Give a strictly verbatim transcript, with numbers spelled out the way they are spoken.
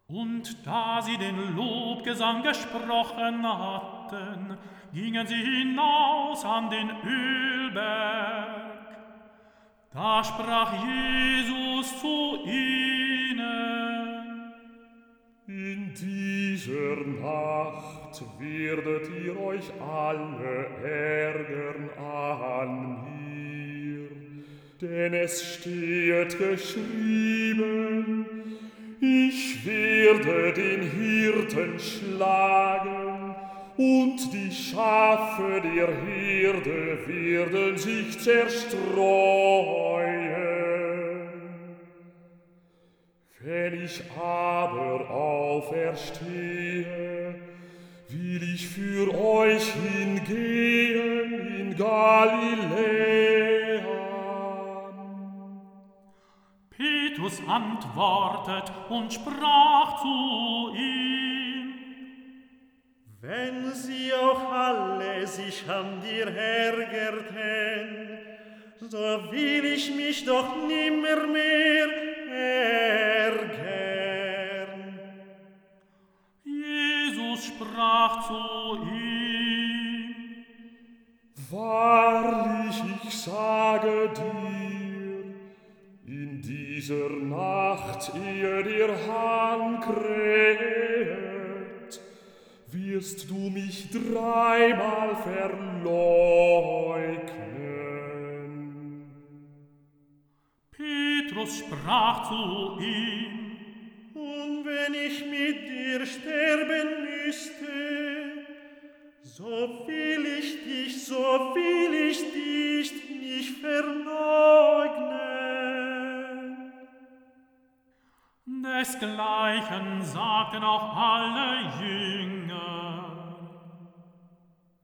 Und da sie den Lobgesang gesprochen hatten, gingen sie hinaus an den Ölberg. Da sprach Jesus zu ihnen: In dieser Nacht werdet ihr euch alle ärgern an mir, denn es steht geschrieben: Ich werde den Hirten schlagen, und die Schafe der Herde werden sich zerstreuen. Wenn ich aber auferstehe, will ich für euch hingehen in Galiläa. Petrus antwortet und sprach zu ihm: Wenn sie auch alle sich an dir ärgerten, so will ich mich doch nimmermehr ärgern. Jesus sprach zu ihm: Wahrlich, ich sage dir, in dieser Nacht, ehe der Hahn kräht, wirst du mich dreimal verleugnen. Petrus sprach zu ihm: Und wenn ich mit dir sterben müsste, so will ich dich, so will ich dich nicht verleugnen. Desgleichen sagten auch alle Jünger.